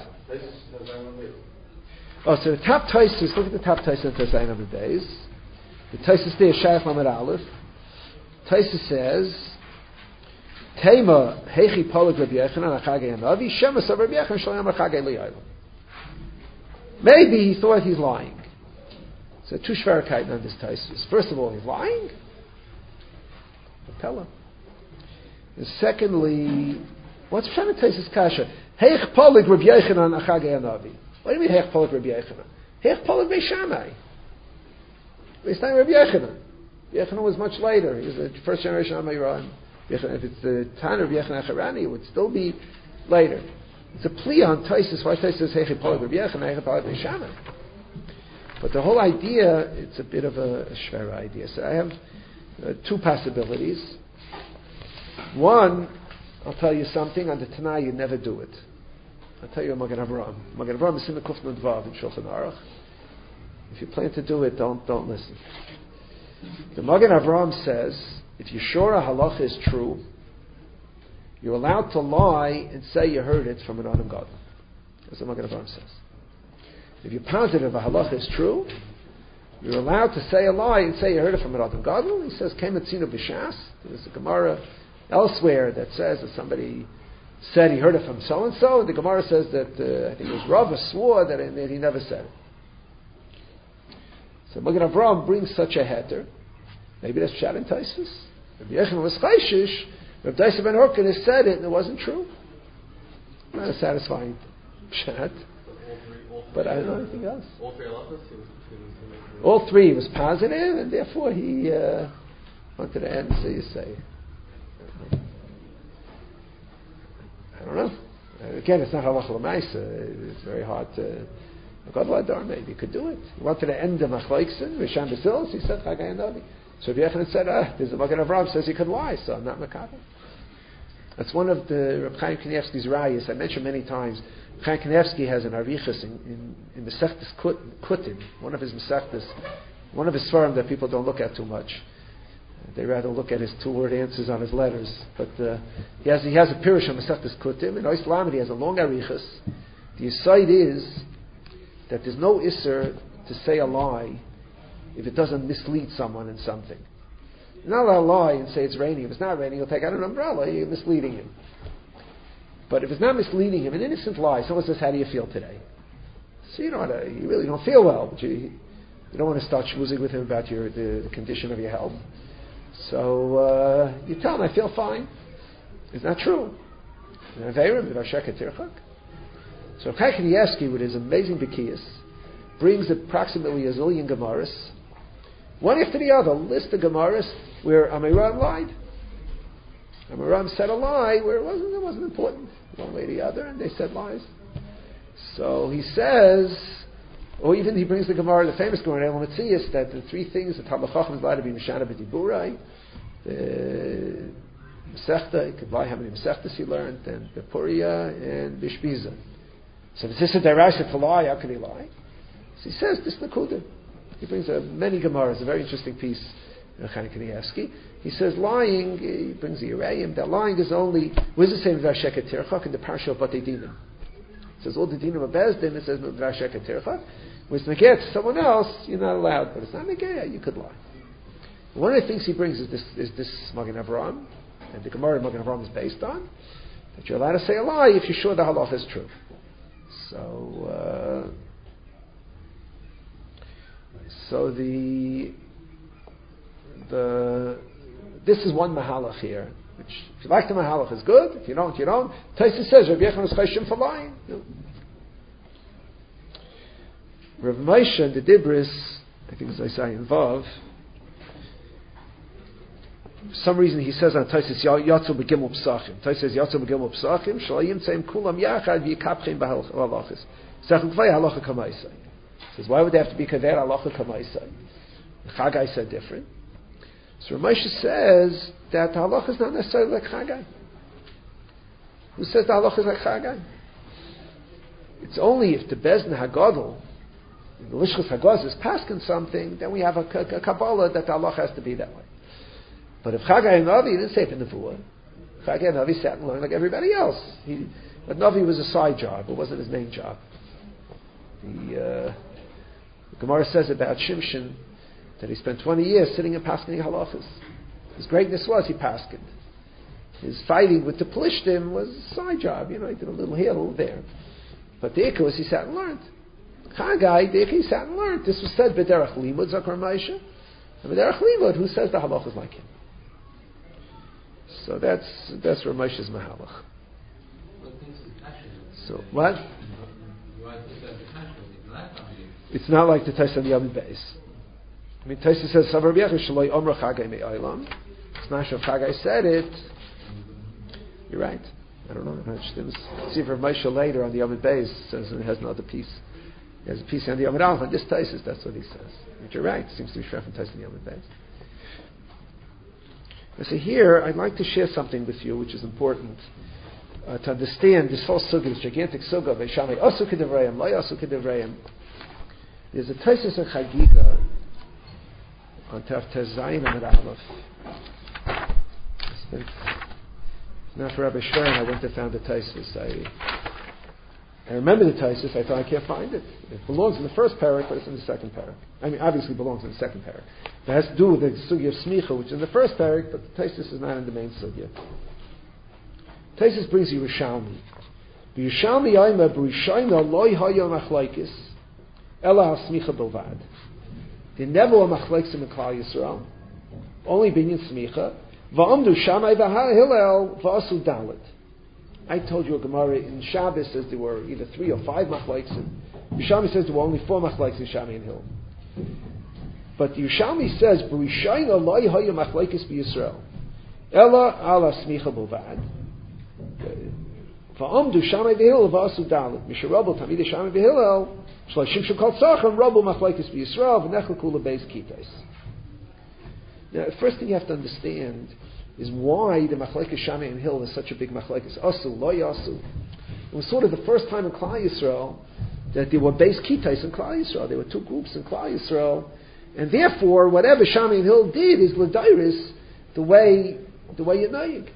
Oh, so the top Taisus, look at the top Taisus in Tezayin of the days. The Taisus there, Shaykh Lamed Aleph. Taisus says, Tema, Hechi Polik Rabbi Yechanan, Achagei Hanavi, Shemas of Rabbi Yechanan, Shalayam Achagei Li'aylam. Maybe he thought he's lying. So two Shvarakaiten on this Taisus. First of all, he's lying. Tell him. And secondly, what's Pshat Taisus Kasha? Heich Polig Rabbi Yechanan Achagei Hanavi. What do you mean Heich Polig Rabbi Yechanan? Heich Polig Beis Shammai. Beis time Rabbi Yechanan. Yechanan was much later. He was the first generation of Amayran. If it's the Tanner of Yechanan Acharani, it would still be later. It's a plea on Taisus. Why Taisus says Heich Polig Rabbi Yechanan, Heich Polig Beis Shammai? But the whole idea, it's a bit of a, a shver idea. So I have Uh, two possibilities. One, I'll tell you something, on the Tanai you never do it. I'll tell you a Magen Avraham. Magen Avraham is in the Kufn Dvav in Shulchan Aruch. If you plan to do it, don't don't listen. The Magen Avraham says, if you're sure a halacha is true, you're allowed to lie and say you heard it from an Adam Gadol. That's what Magen Avraham says. If you're positive a halacha is true, you're allowed to say a lie and say you heard it from an Adam Gadol. He says, Came Tzinu B'Shas. There's a Gemara elsewhere that says that somebody said he heard it from so-and-so, and the Gemara says that, uh, I think it was Rava swore that, that he never said it. So Magen Avraham brings such a heter. Maybe that's Pshat and Taisus. Rabbi Yechanan was Chayshish. Rabbi Daisa ben Horkin has said it, and it wasn't true. Not a satisfying Pshat. But I don't know anything else. All three halachas? All three was positive, and therefore he uh, wanted to end, so you say. I don't know. Again, it's not halacha l'maisa. It's very hard to. Gadol Adar maybe could do it. He wanted to end the machlokes, Rishon Basilis. He said Chagai Hanavi. So Rabbi Yechanan said, "Ah, there's a Magen Avraham says he could lie, so I'm not makabel." That's one of the Reb Chaim Kanievsky's rayas. I mentioned many times. Chaim Kanievsky has an arichas in in, in Masechtas Kutim, one of his Masechtas, one of his svarim that people don't look at too much. They rather look at his two-word answers on his letters. But uh, he has he has a pirush on Masechtas Kutim. In Ois Lamed he has a long arichas. The aside is that there's no isser to say a lie if it doesn't mislead someone in something. You're not allowed to lie and say it's raining. If it's not raining, you'll take out an umbrella. You're misleading him. But if it's not misleading him, an innocent lie, someone says, "How do you feel today?" So you know, you really don't feel well, but you, you don't want to start schmoozing with him about your the, the condition of your health. So uh, you tell him, "I feel fine." It's not true. So Chaim Kanievsky, with his amazing Bekiyas, brings approximately a zillion Gemaras, one after the other, list of Gemaras where Amiram lied. Amiram said a lie where it wasn't, it wasn't important, one way or the other, and they said lies. So he says, or even he brings the Gemara, the famous Gemara in El Metzias, that the three things that Talmud Chacham is allowed to be Mishana B'Diburai, the Masechta, he could lie how many Masechtas he learned, and Bepuria and Bishbiza. So if it's just a deraisa to lie, how can he lie? So he says this Nakuda. He brings a, many Gemaras, a very interesting piece, Chaim Kanievsky. He says lying, he brings the Uraim, that lying is only, what does it say in Vasheket Tirchak in the Parsha of Batei Dinim? It says all the Dinim of Bezdin, it says Vasheket Tirchak. When it's Negeh to someone else, you're not allowed, but it's not Negeh, you could lie. One of the things he brings is this, is this Magen Avraham, and the Gemara Magen Avraham is based on, that you're allowed to say a lie if you're sure the halach is true. So, uh, so the the this is one mahalach here. Which, if you like the mahalach, is good. If you don't, you don't. Taisa says Rabbi Yechon is chayshim for lying. No. Rav Moshe and the Dibris, I think it's Isaiah and Vav. For some reason he says on Taisus Yatzu Begimel Psachim. Taisus says Yatzu Begimel Psachim. Shalayim Tzeim Kulam Yachad V'Yikapchim B'Halachas. Sechuk Vay Halacha Kamaisai. Says why would they have to be Kaver Halacha Kamaisai? The Chagai said different. So Ramosha says that the Halacha is not necessarily like Chagai. Who says the Halacha is like Chagai? It's only if the Bezdin Hagadol, the Lishchus Hagaz is paskin something, then we have a, a, a Kabbalah that the Halacha has to be that way. But if Chagai and Navi, he didn't say it in the Nevuah. Chagai and Navi sat and learned like everybody else. He, but Navi was a side job. It wasn't his main job. The, uh, the Gemara says about Shimshon that he spent twenty years sitting and paskening halachas. His greatness was he paskened. His fighting with the Plishtim was a side job. You know, he did a little here, a little there. But the Ikka was he sat and learned. Chagai, the Ikka, he sat and learned. This was said B'derech Limud, Zakar Moshe. And B'derech Limud, who says the halachas like him? So that's that's Rav Moshe's mahalach. So what? It's not like the Taisa on the Yom Beis. I mean, Taisa says Savar B'Yachid Shaloi Omra Chagai Me'Olam. It's not sure if Chagai said it. You're right. I don't know. I see if Rav Moshe later on the Yom Beis says it has another piece. He has a piece on the Yom Aleph. On this Taisa, that's what he says. But you're right. It seems to be Shref and Taisa on the Yom Beis. So here, I'd like to share something with you which is important uh, to understand this whole sugya, this gigantic sugya of Eshamei Asu Kedevrayim, Lo Asu Kedevrayim. There's a Taisus in Chagiga on Taf Tez Zayin and Aleph. Now for Rabbi Stern, I went to found the Taisus. I I remember the Taisus. I thought I can't find it. It belongs in the first parak, but it's in the second parak. I mean, obviously, it belongs in the second parak. It has to do with the sugya of smicha, which is in the first parak, but the Taisus is not in the main sugya. Taisus brings you Yerushalmi. Yerushalmi ayma b'rishayna loy hayom achlaikis ela al smicha bilvad. There never were machlaikis in Klal Yisrael. Only binyan smicha. Va'amdu shamay v'hillel v'asu dalit. I told you a Gemara in Shabbos says there were either three or five machlaiks. Yerushalmi says there were only four machlaiks in Shami and Hill. But Yerushalmi says, "B'rishayna loy hayom machlaikis b'Yisrael, ela ala smicha b'vad." Va'amdu shamay v'hillel v'asu dalit. Misharabel tamid shamay v'hillel shlashim shekol tzacham rabu machlaikis b'Yisrael v'nechel kula beis kitais. Now, the first thing you have to understand is why the machlekes Shammai and Hill is such a big machlekes. Asu, lo yasu. It was sort of the first time in Klal Yisrael that there were base kitais in Klal Yisrael. There were two groups in Klal Yisrael, and therefore, whatever Shammai and Hill did is l'dairis the way the way you're knowing.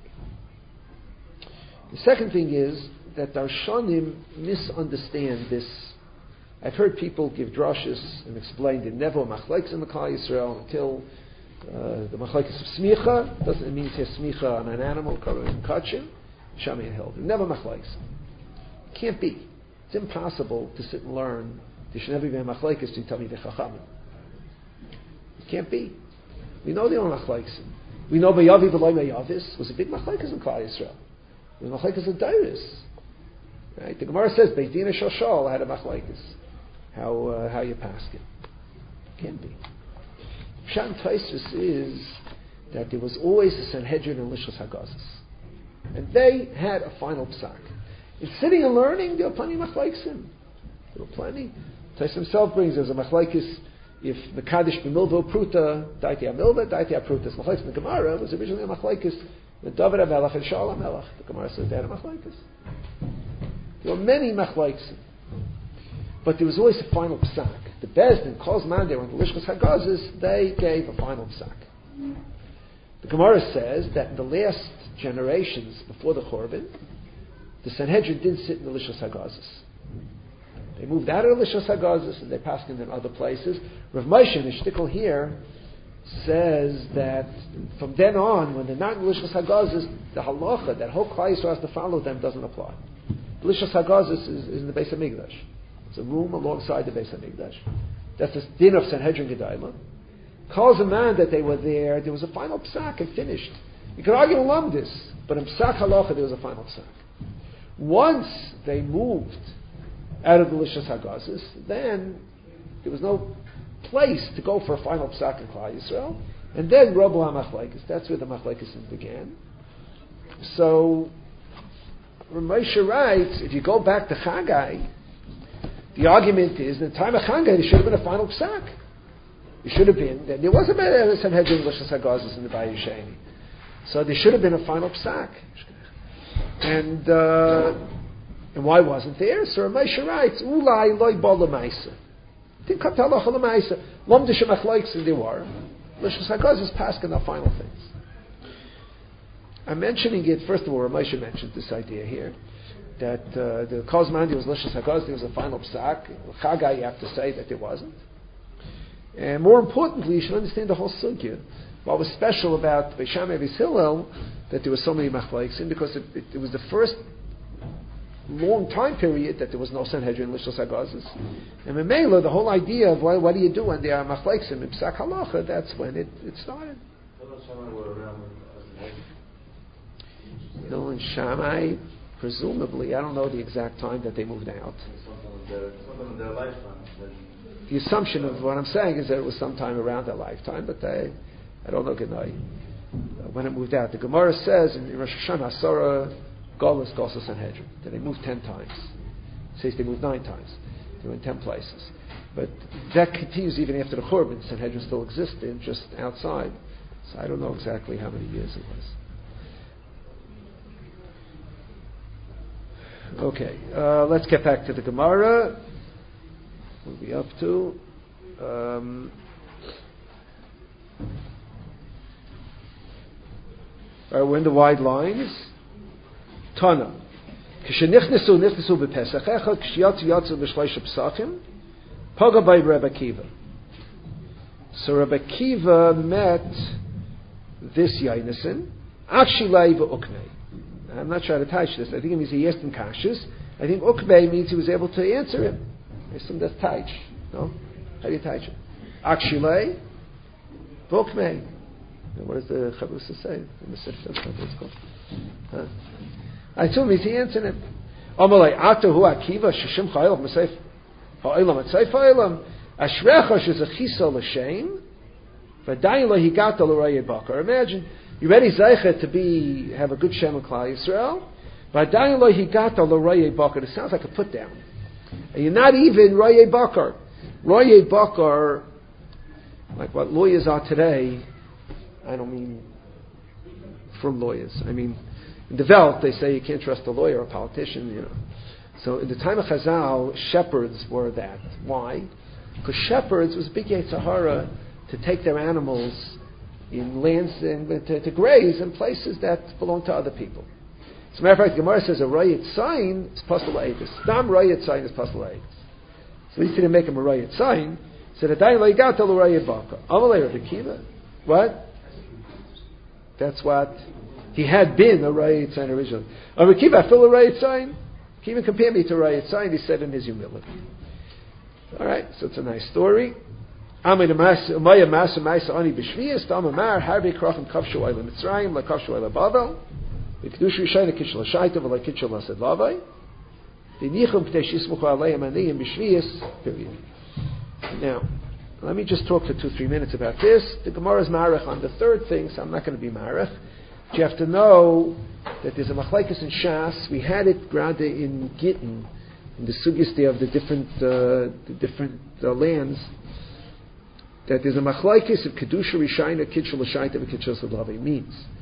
The second thing is that Darshanim misunderstand this. I've heard people give drashas and explain the never machlekes in the Klal Yisrael until. Uh, the machlekes of smicha doesn't mean to smicha on an animal, in kachim, Shammai and Hill. Never machlekes. Can't be. It's impossible to sit and learn the Shnevi ben machlekes to tell me the chachamim. It can't be. We know they are machlekes. We know Bayavi v'loy Mayavis was a big machlekes in Klal Yisrael. It was machlekes of Dairis. Right? The Gemara says Beis Din Shoshal had a machlekes. How uh, how you pass it? Can't be. Pshat Taisus is that there was always a Sanhedrin and Lishchus Hagazis. And they had a final psak. In sitting and learning, there were plenty of machlaikisim. There were plenty. Taisus himself brings as a machlaikis, if Mekadesh b'milvo pruta, daiti ha-milva, daiti ha-pruta. Machlaikis in the Gemara was originally a machlaikis, The David HaMelech and Shaul HaMelech. The Gemara says they had a machlokes. There were many machlokes. But there was always a final psak. The Bezdin, Kol Man, they were in the Lishkas Hagazis, they gave a final psak. The Gemara says that in the last generations before the Churban, the Sanhedrin didn't sit in the Lishkas Hagazis. They moved out of the Lishkas Hagazis and they passed in other places. Rav Moshe, the shtickle here, says that from then on, when they're not in the Lishkas Hagazis, the halacha, that whole Klal Yisrael has to follow them, doesn't apply. The Lishkas Hagazis is, is in the Beis HaMikdash. It's a room alongside the Beis HaMikdash. That's the din of Sanhedrin Gedaila. Calls a man that they were there, there was a final psak and finished. You could argue along this, but in psak halacha there was a final psak. Once they moved out of the Lishkas Hagazis, then there was no place to go for a final psak in Klal Yisrael, and then Rabu HaMachlekes, that's where the Machlekes began. So Ramosha writes, if you go back to Chagai, the argument is, in the time of Chagai, there should have been a final psak. There should have been. There was a Sanhedrin Lishkas Hagazis in the Bayis Sheni. So there should have been a final psak. And uh, and why wasn't there? So Ramosha writes, Ulai loy bo l'maisa. Didn't come to halacha l'maisa. Lom d'shem achloiks and there were. Lishkas Hagazis paskin the final things. I'm mentioning it, first of all, Ramosha mentioned this idea here, that uh, the Kol Zman was Lishkas Hagazis, there was a final psak. Chagai, you have to say that there wasn't. And more importantly, you should understand the whole sugya. What was special about Beis Shammai Beis Hillel, that there were so many machlokes, because it, it, it was the first long time period that there was no Sanhedrin Lishkas Hagazis. And Memela, the whole idea of what, what do you do when there are machlokes in Psak Halacha, that's when it, it started. Hillel and Shammai, presumably, I don't know the exact time that they moved out. Sometime in their lifetime. The assumption of what I'm saying is that it was sometime around their lifetime, but they, I don't know Genai, when it moved out. The Gemara says in Rosh Hashanah, Asara Golas Gosa Sanhedrin, that they moved ten times. It says they moved nine times. They were in ten places. But that continues even after the Churban. Sanhedrin still existed, just outside. So I don't know exactly how many years it was. Okay, uh, let's get back to the Gemara. What are we up to? Um, all right, we're in the wide lines. Tana. K'shenichnesu nichnesu b'Pesach echad k'shiyatzu yatzu b'shleisha p'sachim paga by Rebbe Akiva. So Rebbe Akiva met this Yainison Akshilei v'Uknei. I'm not trying to touch this. I think it means he asked him kashas. I think Uknei means he was able to answer him. I assume that's taich. No? How do you taich it? Akshilei, Vokmei. What does the Chavrusa say? In the Sifra, that's what it's called. Huh? I assume he's answering him. Amalei, Ata hu Akiva, Shishim Chayil, Masayf, Ha'ilam, Atzayf Ha'ilam, Ashrecha, Shizachisa L'Shem, V'dayin Lo Higata L'Rayei Bakar. Imagine, you're ready, Zeicha, to be, have a good Shem in Klal Yisrael, V'dayin Lo Higata L'Rayei Bakar. It sounds like a put down. And you're not even Royei Bakar. Royei Bakar, like what lawyers are today, I don't mean from lawyers. I mean, in the Welt, they say you can't trust a lawyer or a politician, you know. So in the time of Chazal, shepherds were that. Why? Because shepherds was a big Yetzer Hara to take their animals in lands and to, to graze in places that belong to other people. As a matter of fact, Gemara says a Rayit sign is Pasal Eidus. Dam Rayit sign is Pasal Eidus. So he didn't make him a Rayit sign. So the Dain Leigat al Rayit Baka. Amalei Rebbe Akiva. What? That's what he had been a Rayit sign originally. Rebbe Akiva, I feel a Rayit sign. He even compared me to a Rayit sign. He said in his humility. All right, so it's a nice story. Amay Maya Masa Maisa Ani B'Shviyas Dam Amar Harvei Krachim Kavshu Oila Mitzrayim La Kavshu Oila Bavel. The Kedusha Yishayna Kitchel Shaita V'la Kitchel Lased Lavai. The Nichum P'tei Shismuchu Aleim Aniyim B'Shviyas. Period. Now, let me just talk for two, three minutes about this. The Gemara is Marech on the third thing, so I'm not going to be Marech. But you have to know that there's a Machlekes in Shas. We had it grounded in Gittin, in the Sugis of the different uh, the different uh, lands. That there's a Machlekes of Kedusha Rishayna Kitchel Shaita V'Kitchel Lased Lavai means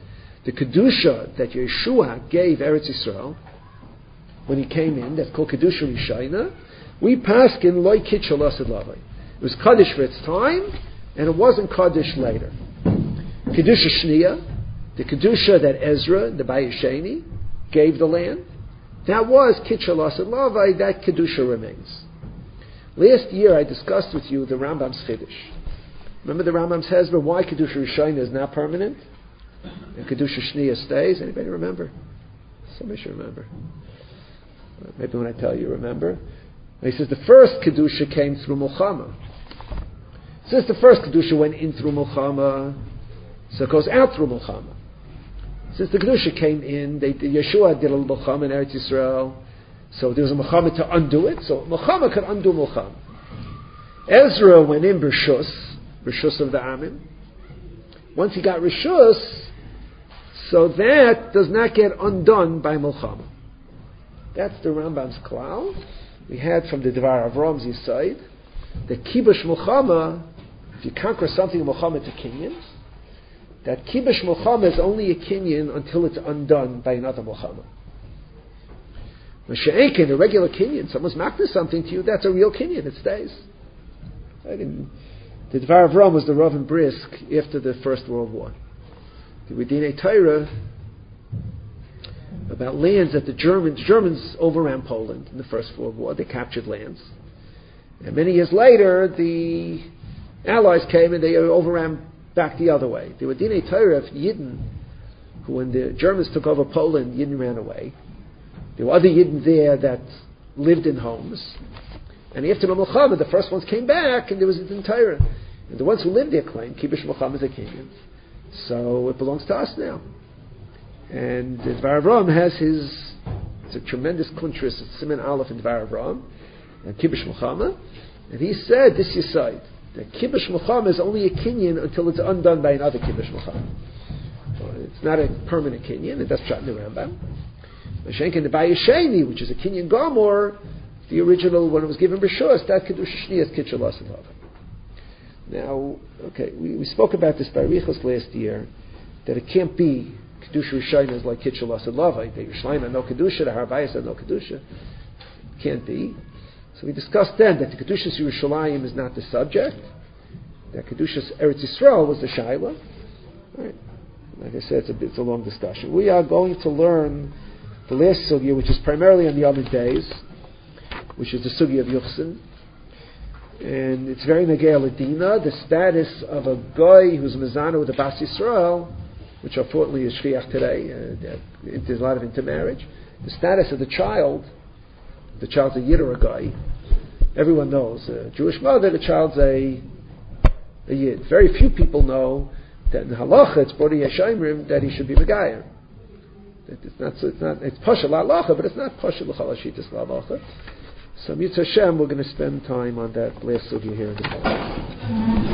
the Kedusha that Yeshua gave Eretz Yisrael when he came in, that's called Kedusha Rishayna, we paskin loy kitchel asid lavai. It was Kaddish for its time, and it wasn't Kaddish later. Kedusha Shniya, the Kedusha that Ezra, the Bayesheni, gave the land, that was kitchel asid lavai, that Kedusha remains. Last year I discussed with you the Rambam's Chiddush. Remember the Rambam's Hezbollah, why Kedusha Rishayna is not permanent? And Kedusha Shniya stays? Anybody remember? Somebody should remember. Maybe when I tell you, remember. He says the first Kedusha came through Mulchama. Since the first Kedusha went in through Mulchama, so it goes out through Mulchama. Since the Kedusha came in, they, Yeshua did a Mulchama in Eretz Yisrael, so there was a Mulchama to undo it, so Mulchama could undo Mulchama. Ezra went in Rishus, Rishus of the Amim. Once he got Rishus, so that does not get undone by Mulchama. That's the Rambam's klal. We had from the Devar Avram's Yisayid, the Kibush Mulchama, if you conquer something in Mulchama to Kinyan, that Kibush Mulchama is only a Kinyan until it's undone by another Mulchama. Masha'enkin, a regular Kinyan, someone's makna something to you, that's a real Kinyan, it stays. Right? And the Devar Avram was the Rav in Brisk after the First World War. The Redine Torah about lands that the Germans Germans overran Poland in the First World War. They captured lands. And many years later, the Allies came and they overran back the other way. There were Dinei Torah of Yidden, who when the Germans took over Poland, Yidden ran away. There were other Yidden there that lived in homes. And after the Mulchama, the first ones came back and there was a Dinei Torah. And the ones who lived there claimed, Kibush Mulchama is a king. So it belongs to us now. And the Dvar Avram has his, it's a tremendous kuntris, it's Siman Aleph in Dvar Avram, and Kibush Mulchama, and he said, this Yisayid, that Kibush Mulchama is only a Kinyan until it's undone by another Kibush Mulchama. Well, it's not a permanent Kinyan, and that's shot in the Rambam. Mashenkin the Bayesheni, which is a Kinyan Gomor, the original, when it was given Rishos, that Kedusha Shniya is Kitchel Asid Lavai. Now, okay, we, we spoke about this by Richos last year, that it can't be Kedusha Rishayna is like Kitchel Asid Lavai. The Yerushalayim no Kedusha, the Har Bayis no Kedusha. Can't be. So we discussed then that the Kedushas Yerushalayim is not the subject. That Kedushas Eretz Yisrael was the Shaila. Right. Like I said, it's a, it's a long discussion. We are going to learn the last sugya, which is primarily on the Yom days, which is the sugya of Yuchsin. And it's very Negei Ladina, the status of a guy who's Mizana with a Bas Yisrael, which unfortunately is Shriach today. Uh, there's a lot of intermarriage. The status of the child, the child's a Yid or a guy. Everyone knows. A Jewish mother, the child's a, a Yid. Very few people know that in Halacha, it's Bori Yeshayimrim, that he should be Megayah. It's not, so it's not, it's Pasha La'alacha, but it's not Pasha L'chalashitas La'alacha. So, Mitzvah Hashem, we're going to spend time on that last sugya here in the morning.